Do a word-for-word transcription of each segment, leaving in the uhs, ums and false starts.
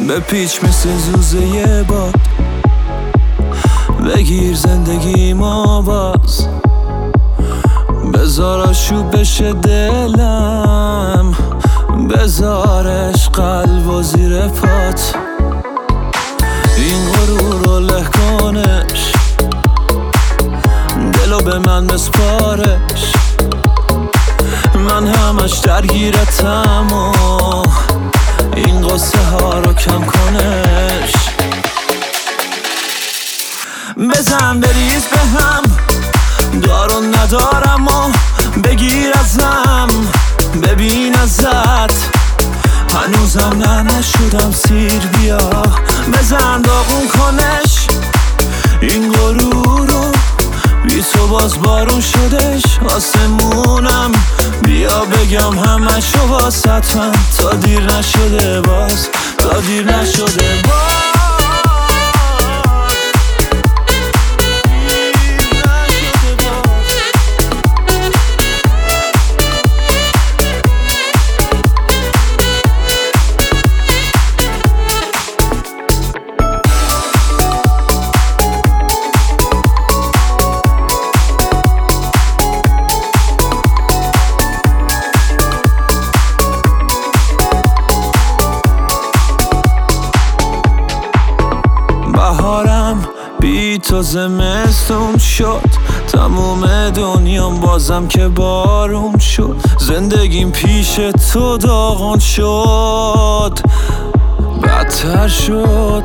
به پیچ مثل زوزه یه باد بگیر زندگی ما باز، بذار آشوب بشه دلم، بذارش قلب و زیر پات. این غرور رو له کنش، دلو به من بسپارش، من همش درگیرتم و این قصه ها رو کم کنش. بزن بریز به هم، دارو ندارم و بگیر ازم، ببین ازت هنوزم نه نشدم سیر، بیا بزن داغون کنش این غرور رو، بی تو باز بارون شدش آسمونم، بیا بگم همشو واسط من، تا دیر نشده باز، تا دیر نشده باز. بهارم بی تو زمستون شد، تموم دنیام بازم که بارون شد، زندگیم پیش تو داغون شد، بدتر شد.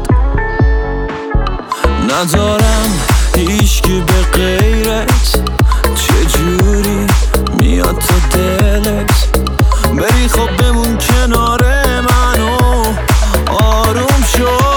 ندارم هیچکی به غیرت، چجوری میاد تو دلت، بری خب بمون کنار منو آروم شد.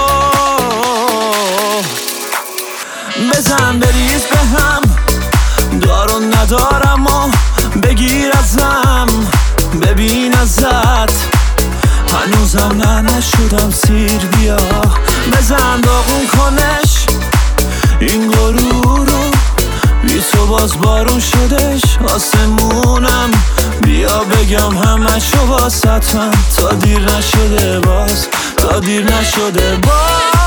بزن بریز به هم، دارو ندارم و بگیر ازم، ببین ازت هنوزم نه نشدم سیر، بیا بزن داغون کنش این غرور رو، بی تو باز بارون شدش آسمونم، بیا بگم همشو واسط من، تا دیر نشده باز، تا دیر نشده باز.